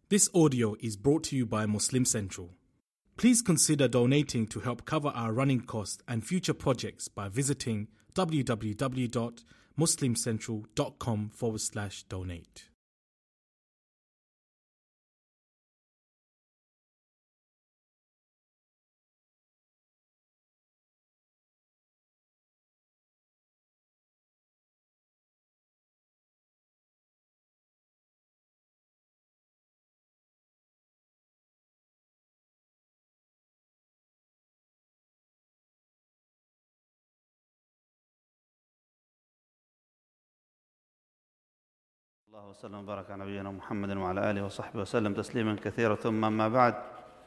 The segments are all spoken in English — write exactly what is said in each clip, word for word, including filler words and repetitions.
This audio is brought to you by Muslim Central. Please consider donating to help cover our running costs and future projects by visiting www.muslimcentral.com forward slash donate. الله وسلم وبارك على نبينا محمد وعلى آله وصحبه وسلم تسليما كثيرا ثم أما بعد.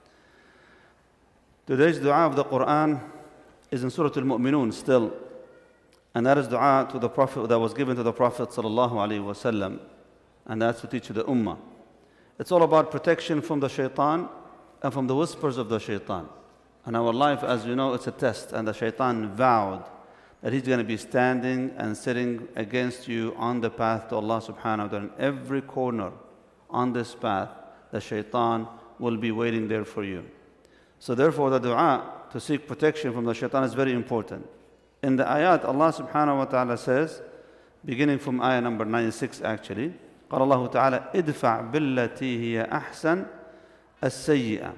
Today's dua of the Quran is in Surah Al-Mu'minun still, and that is dua to the Prophet that was given to the Prophet sallallahu alaihi wasallam, and that's to teach to the Ummah. It's all about protection from the shaitan and from the whispers of the shaitan. And our life, as you know, it's a test, and the shaitan vowed that he's going to be standing and sitting against you on the path to Allah subhanahu wa ta'ala. In every corner on this path, the shaitan will be waiting there for you. So therefore the dua to seek protection from the shaitan is very important. In the ayat, Allah subhanahu wa ta'ala says, beginning from ayah number ninety-six actually, قال الله تعالى ادفع بالتي هي أحسن السيئة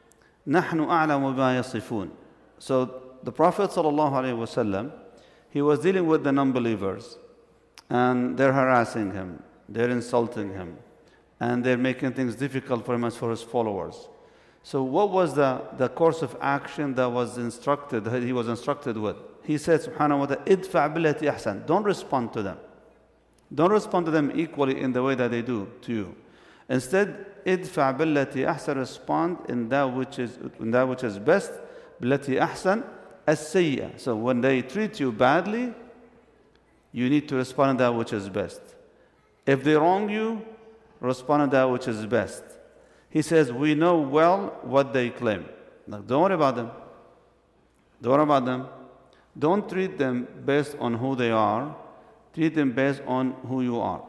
نحن أعلم بما يصفون. So the Prophet sallallahu alaihi wasallam, he was dealing with the non-believers, and they're harassing him, they're insulting him, and they're making things difficult for him as for his followers. So what was the, the course of action that was instructed, that he was instructed with? He said, subhanahu wa ta'ala, idfa' billati ahsan. Don't respond to them. Don't respond to them equally in the way that they do to you. Instead, idfa' billati ahsan, respond in that which is, in that which is best, billati ahsan, as-sayyi'ah. So when they treat you badly, you need to respond to that which is best. If they wrong you, respond to that which is best. He says, we know well what they claim. Now, don't worry about them. Don't worry about them. Don't treat them based on who they are. Treat them based on who you are.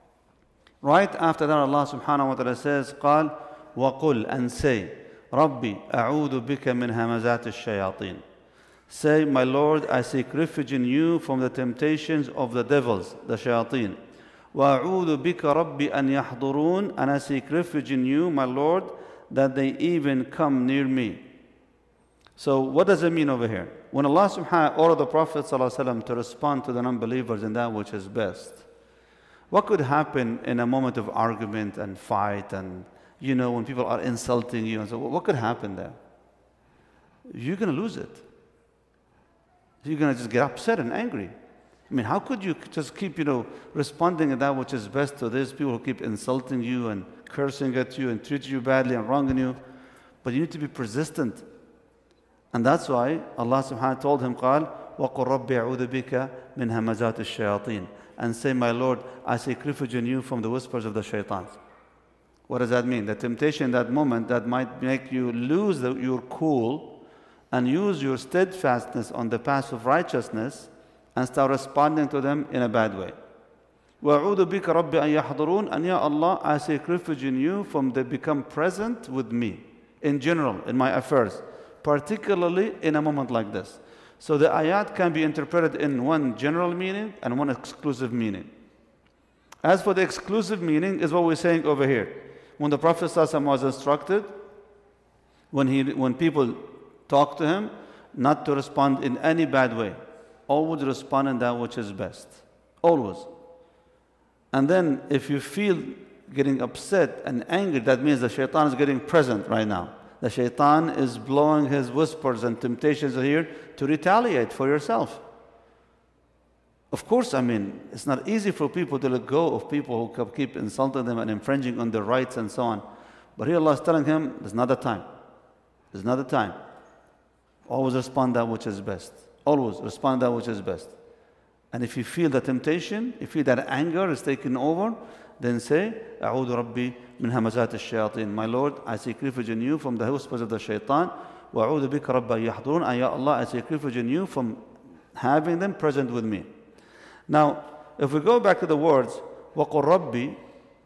Right after that, Allah subhanahu wa ta'ala says, قال وقل, and say, ربي أعوذ بك من همزات الشياطين. Say, my Lord, I seek refuge in you from the temptations of the devils, the shayateen. وَأَعُوذُ بِكَ رَبِّ أَنْ يَحْضُرُونَ, and I seek refuge in you, my Lord, that they even come near me. So what does it mean over here? When Allah subhanahu wa ta'ala ordered the Prophet ﷺ to respond to the non-believers in that which is best, what could happen in a moment of argument and fight, and you know, when people are insulting you, and so what could happen there? You're going to lose it. You're going to just get upset and angry. I mean, how could you just keep, you know, responding to that which is best to these people who keep insulting you and cursing at you and treating you badly and wronging you? But you need to be persistent. And that's why Allah subhanahu wa ta'ala told him, قال وَقُلْ رَبِّ أَعُوذُ بِكَ مِنْ هَمَزَاتِ الشَّيَاطِينَ, and say, my Lord, I seek refuge in you from the whispers of the shaitans. What does that mean? The temptation in that moment that might make you lose the, your cool and use your steadfastness on the path of righteousness and start responding to them in a bad way. وَأَعُوذُ بِكَ رَبِّ أَنْ يَحْضُرُونَ, and Ya Allah, I seek refuge in you from they become present with me, in general, in my affairs, particularly in a moment like this. So the ayat can be interpreted in one general meaning and one exclusive meaning. As for the exclusive meaning, is what we're saying over here. When the Prophet ﷺ was instructed, when, he, when people talk to him, not to respond in any bad way. Always respond in that which is best. Always. And then if you feel getting upset and angry, that means the shaitan is getting present right now. The shaitan is blowing his whispers and temptations here to retaliate for yourself. Of course, I mean, it's not easy for people to let go of people who keep insulting them and infringing on their rights and so on. But here Allah is telling him, there's not the time. There's not the time. Always respond that which is best. Always respond that which is best. And if you feel the temptation, if you feel that anger is taking over, then say, أعوذ ربي من همزات الشياطين. My Lord, I seek refuge in you from the whispers of the shaitan. وأعوذ بك رب أن يحضرون. And Ya Allah, I seek refuge in you from having them present with me. Now, if we go back to the words, وَقُلْ رَبِّي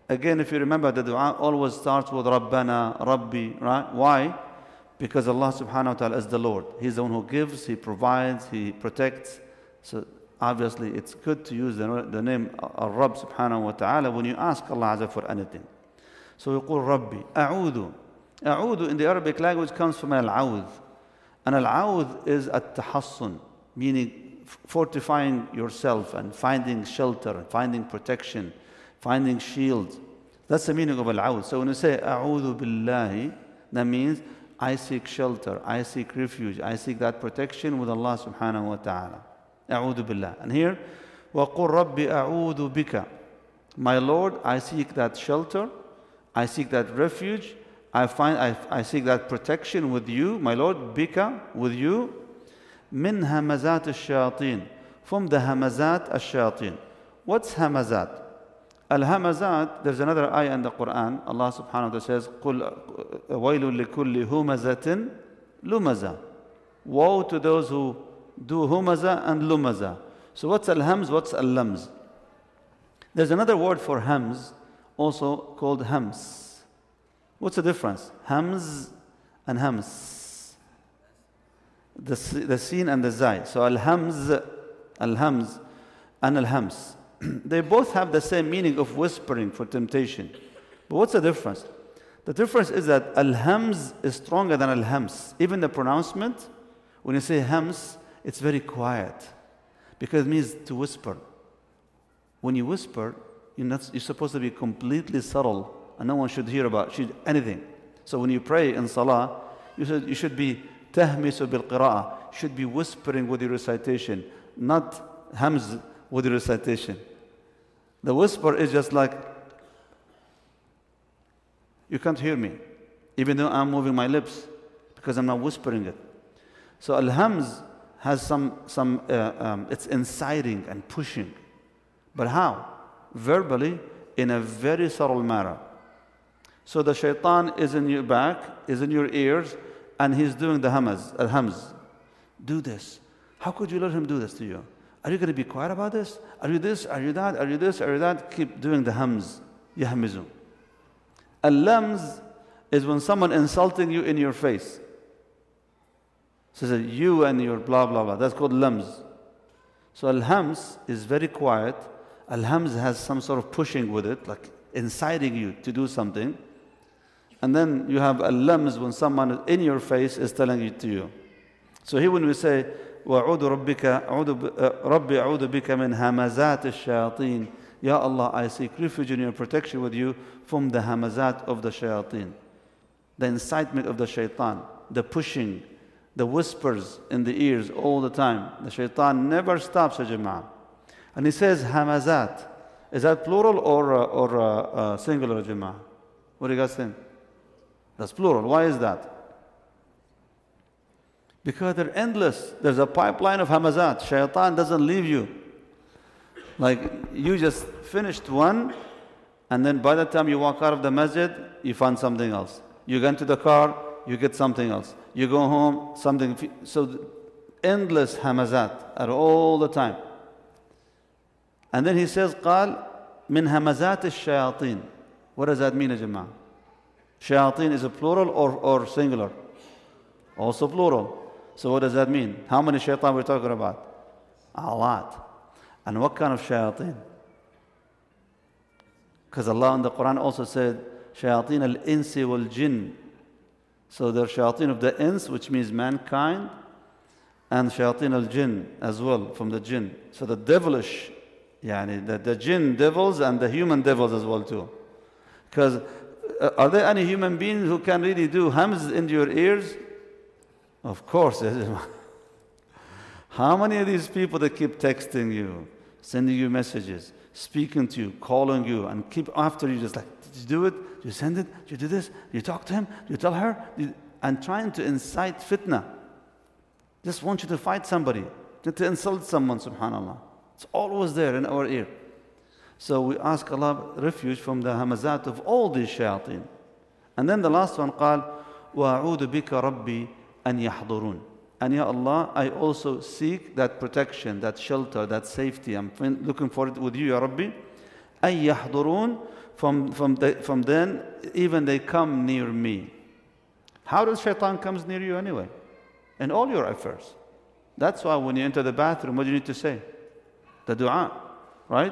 Again, if you remember, the dua always starts with Rabbana, Rabbi, right? Why? Because Allah subhanahu wa ta'ala is the Lord. He's the one who gives, He provides, He protects. So obviously it's good to use the, the name Al-Rabb subhanahu wa ta'ala when you ask Allah Azza for anything. So we call Rabbi. A'udhu. A'udhu in the Arabic language comes from Al-Awd. And Al-Awd is At-Tahassun, meaning fortifying yourself and finding shelter, finding protection, finding shield. That's the meaning of Al-Awd. So when you say A'udhu Billahi, that means I seek shelter, I seek refuge, I seek that protection with Allah subhanahu wa ta'ala. A'udhu Billah. And here, وَقُلْ رَبِّ أَعُوذُ بِكَ. My Lord, I seek that shelter, I seek that refuge, I find I, I seek that protection with you, my Lord, bika, with you, min hamazat al-shayateen, from the hamazat al-shayateen. What's hamazat? Al-hamazat, there's another ayah in the Quran, Allah subhanahu wa ta'ala says, قُلْ وَيْلٌ لِكُلِّ هُمَزَةٍ لُمَزَةٍ. Woe to those who do humaza and lumaza. So what's al-hams, what's al-lams? There's another word for hams, also called hams. What's the difference? Hams and hams. The, the sin and the zai. So al-hams, al-hams and al-hams. They both have the same meaning of whispering for temptation. But what's the difference? The difference is that al-hams is stronger than al-hams. Even the pronouncement, when you say hams, it's very quiet. Because it means to whisper. When you whisper, you're, not, you're supposed to be completely subtle and no one should hear about should, anything. So when you pray in salah, you should, you should be tahmisu bil qira'ah, should be whispering with your recitation, not hams with your recitation. The whisper is just like, you can't hear me, even though I'm moving my lips, because I'm not whispering it. So al-hams has some, some uh, um, it's inciting and pushing. But how? Verbally, in a very subtle manner. So the shaitan is in your back, is in your ears, and he's doing the hamaz, al-hams. Do this. How could you let him do this to you? Are you going to be quiet about this? Are you this? Are you that? Are you this? Are you that? Keep doing the hams. Yahmizu. Al-lams is when someone insulting you in your face. So that you and your blah, blah, blah. That's called lams. So al-hams is very quiet. Al-hams has some sort of pushing with it, like inciting you to do something. And then you have al-lams when someone in your face is telling it to you. So here when we say, وَعُودُ رَبِّكَ رَبِّ أَعُوذُ بِكَ مِنْ هَمَزَاتِ الشَّيَاطِينِ. Ya Allah, I seek refuge in your protection with you from the hamazat of the shayateen. The incitement of the shaitan, the pushing, the whispers in the ears all the time. The shaitan never stops, ya jama'ah. And he says hamazat. Is that plural or, uh, or uh, uh, singular, ya jama'ah? What do you guys think? That's plural. Why is that? Because they're endless. There's a pipeline of hamazat. Shaitan doesn't leave you. Like you just finished one, and then by the time you walk out of the masjid, you find something else. You get into the car, you get something else. You go home, something. So endless hamazat are all the time. And then he says, قال من همزات الشياطين. What does that mean, ya jama'ah? Shayateen is a plural or, or singular? Also plural. So what does that mean? How many shaitan we're talking about? A lot. And what kind of shayateen? Because Allah in the Quran also said, shayateen al-insi wal-jinn. So there are shayateen of the ins, which means mankind, and shayateen al-jinn as well, from the jinn. So the devilish, yani the, the jinn devils and the human devils as well too. Because uh, are there any human beings who can really do hams into your ears? Of course. How many of these people that keep texting you, sending you messages, speaking to you, calling you, and keep after you, just like, did you do it? Did you send it? Did you do this? Did you talk to him? Did you tell her? Did, and trying to incite fitna. Just want you to fight somebody, to, to insult someone, subhanAllah. It's always there in our ear. So we ask Allah refuge from the hamazat of all these shayateen. And then the last one, قال وَأَعُوذُ بِكَ رَبِّي أَنْ يَحْضُرُونَ. And Ya Allah, I also seek that protection, that shelter, that safety. I'm looking for it with you, Ya Rabbi. أي يحضرون, from, from, the, from then, even they come near me. How does shaitan comes near you anyway? In all your affairs. That's why when you enter the bathroom, what do you need to say? The dua, right?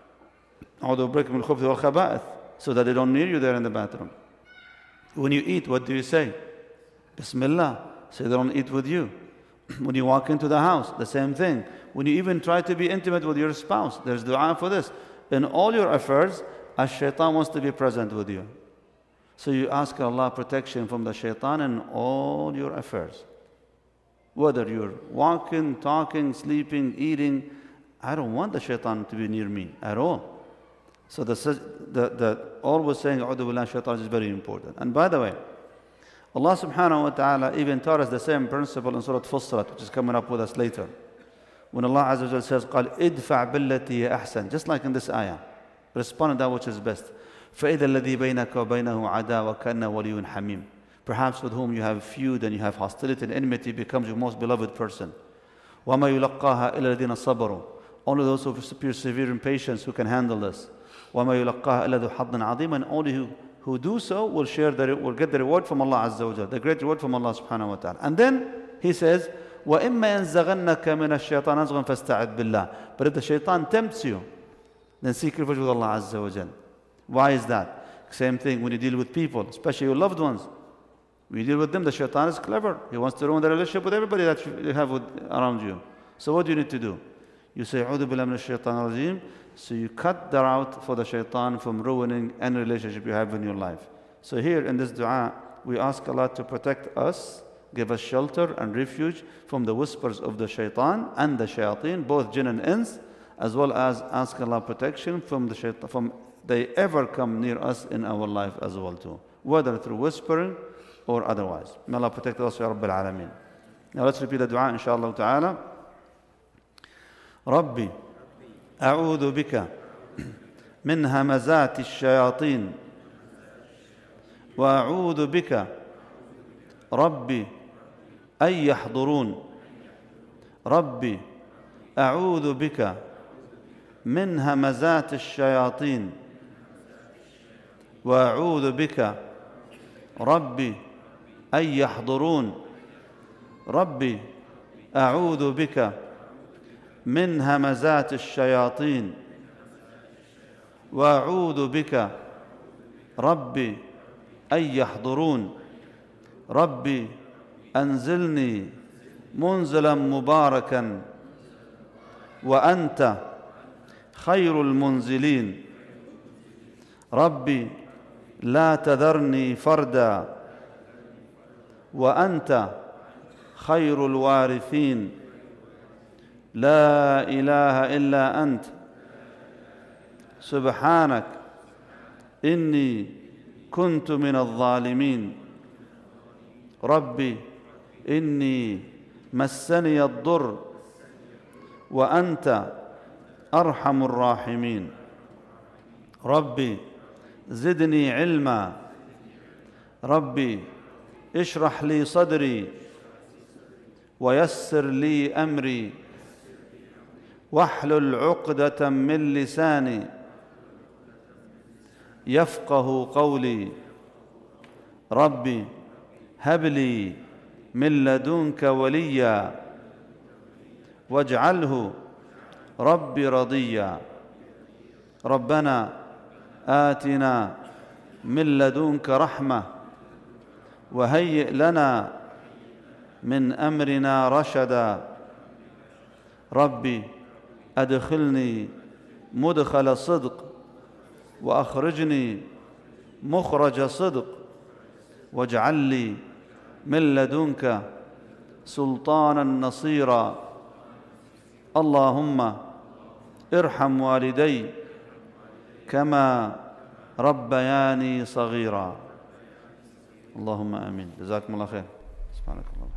أعوذ بربك من الخبث والخبائث, so that they don't near you there in the bathroom. When you eat, what do you say? Bismillah, so they don't eat with you. When you walk into the house, the same thing. When you even try to be intimate with your spouse, there's dua for this. In all your affairs, as shaitan wants to be present with you. So you ask Allah protection from the shaitan in all your affairs. Whether you're walking, talking, sleeping, eating, I don't want the shaitan to be near me at all. So the, the, the always saying A'udhu Billahi Shaitan is very important. And by the way, Allah subhanahu wa ta'ala even taught us the same principle in Surah Fussilat, which is coming up with us later. When Allah Azza wa Jalla says, قال ادفع بالتي أحسن, just like in this ayah, respond to that which is best. فإذا الذي بينك وبينه عداوة كأنه ولي حميم. Perhaps with whom you have feud and you have hostility and enmity becomes your most beloved person. وما يلقاها إلا الذين صبروا. Only those who persevere in patience who can handle this. وما يلقاها إلا ذو حظ عظيم, and only who, who do so will share the, will get the reward from Allah Azza wa Jalla, the great reward from Allah subhanahu wa ta'ala. And then he says, وَإِمَّا يَنزَغَنَّكَ مِنَ الشَّيْطَانِ نَزْغٌ فَاسْتَعِذْ بِاللَّهِ. But if the shaitan tempts you, then seek refuge with Allah Azza wa Jalla. Why is that? Same thing when you deal with people, especially your loved ones. When you deal with them, the shaitan is clever. He wants to ruin the relationship with everybody that you have with, around you. So what do you need to do? You say, أعوذ بالله من الشيطان الرجيم. So you cut the route for the shaitan from ruining any relationship you have in your life. So here in this dua, we ask Allah to protect us, give us shelter and refuge from the whispers of the shaitan and the shayateen, both jinn and ins, as well as ask Allah protection from the shaitan, from they ever come near us in our life as well too, whether through whispering or otherwise. May Allah protect us, Ya Rabbil Alameen. Now let's repeat the dua, inshallah ta'ala. Rabbi, أعوذ بك من همزات الشياطين وأعوذ بك ربي أن يحضرون ربي أعوذ بك من همزات الشياطين وأعوذ بك ربي أن يحضرون ربي أعوذ بك من همزات الشياطين وأعوذ بك ربي أن يحضرون ربي أنزلني منزلا مباركا وأنت خير المنزلين ربي لا تذرني فردا وأنت خير الوارثين لا إله إلا أنت سبحانك إني كنت من الظالمين ربي إني مسني الضر وأنت أرحم الراحمين ربي زدني علما ربي اشرح لي صدري ويسر لي أمري واحلل عقدة من لساني يفقه قولي ربي هب لي من لدنك وليا واجعله ربي رضيا ربنا آتنا من لدنك رحمة وهيئ لنا من أمرنا رشدا ربي أدخلني مدخل صدق وأخرجني مخرج صدق واجعل لي من لدنك سلطانا نصيرا اللهم ارحم والدي كما ربياني صغيرا اللهم آمين. جزاكم الله خير. سبحانك اللهم.